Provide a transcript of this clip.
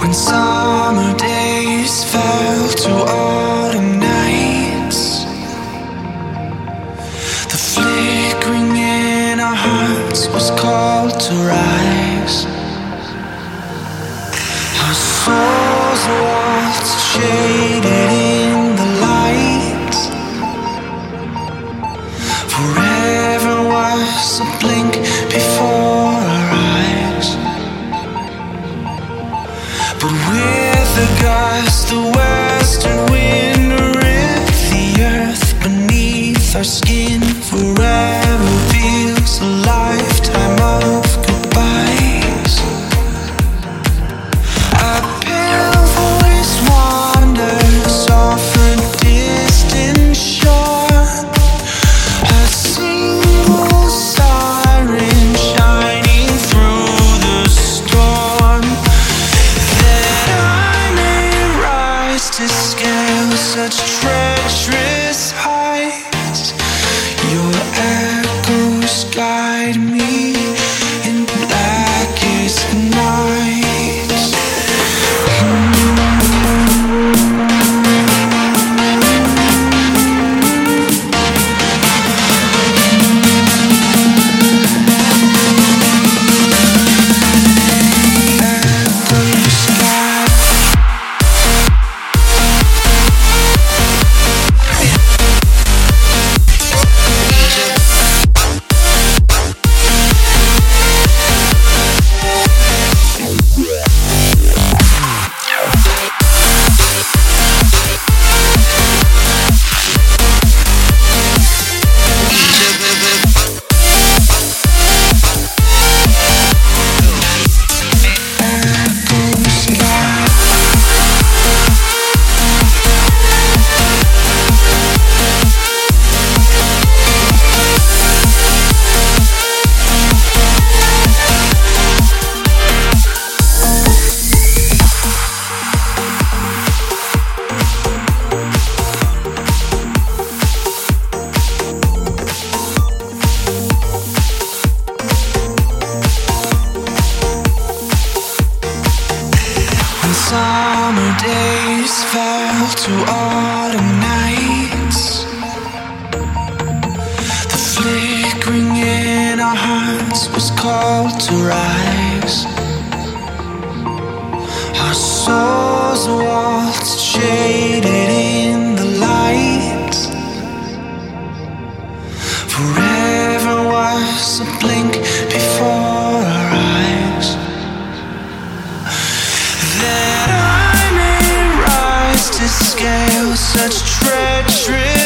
When summer days fell to autumn nights, the flickering in our hearts was called to rise. Our souls waltzed shaded in the light. Forever was a blink before our eyes. But with the gust, the western wind ripped the earth beneath our skin. Forever feels a lifetime of goodbyes. A pale voice wanders off a distant shore. A single siren shining through the storm. That I may rise to scale such treacherous heights. Your echoes guide me in blackest nights. Echoes guide. Summer days fell to autumn nights. The flickering in our hearts was called to rise. Our souls waltzed shaded in the light. Forever was a blink before our eyes. That I may rise to scale such treacherous